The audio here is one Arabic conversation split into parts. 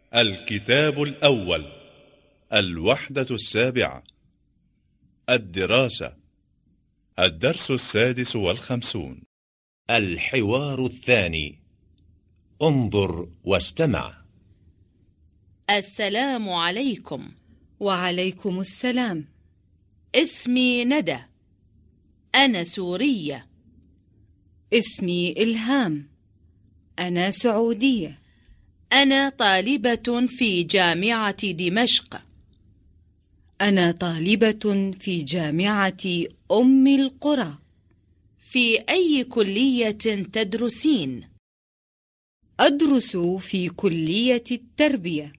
الكتاب الأول، الوحدة السابعة، الدراسة، الدرس 56. الحوار الثاني. انظر واستمع. السلام عليكم. وعليكم السلام. اسمي ندى. أنا سورية. اسمي إلهام. أنا سعودية. أنا طالبة في جامعة دمشق. أنا طالبة في جامعة أم القرى. في أي كلية تدرسين؟ أدرس في كلية التربية.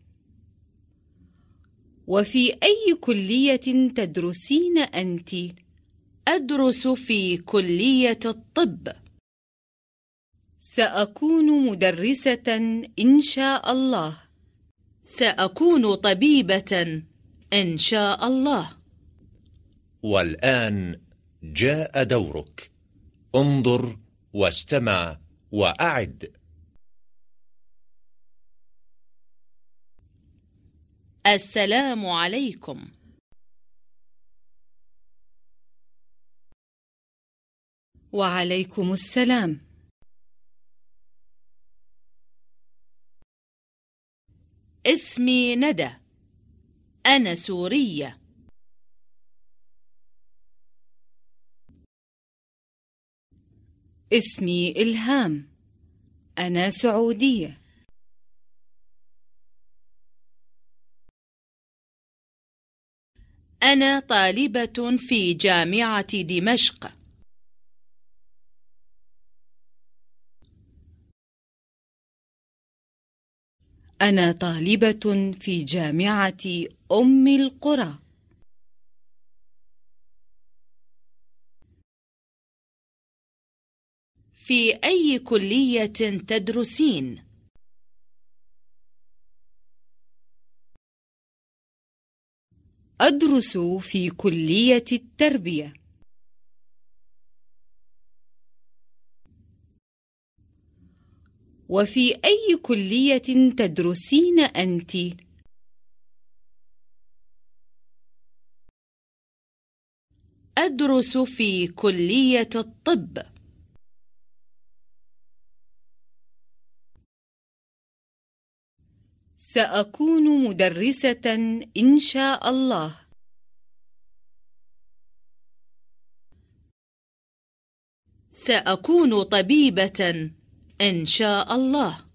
وفي أي كلية تدرسين أنت؟ أدرس في كلية الطب. سأكون مدرسة إن شاء الله. سأكون طبيبة إن شاء الله. والآن جاء دورك. انظر واستمع وأعد. السلام عليكم. وعليكم السلام. اسمي ندى. أنا سورية. اسمي إلهام. أنا سعودية. أنا طالبة في جامعة دمشق. أنا طالبة في جامعة أم القرى. في أي كلية تدرسين؟ أدرس في كلية التربية. وفي أي كلية تدرسين أنت؟ أدرس في كلية الطب. سأكون مدرسة إن شاء الله. سأكون طبيبة إن شاء الله.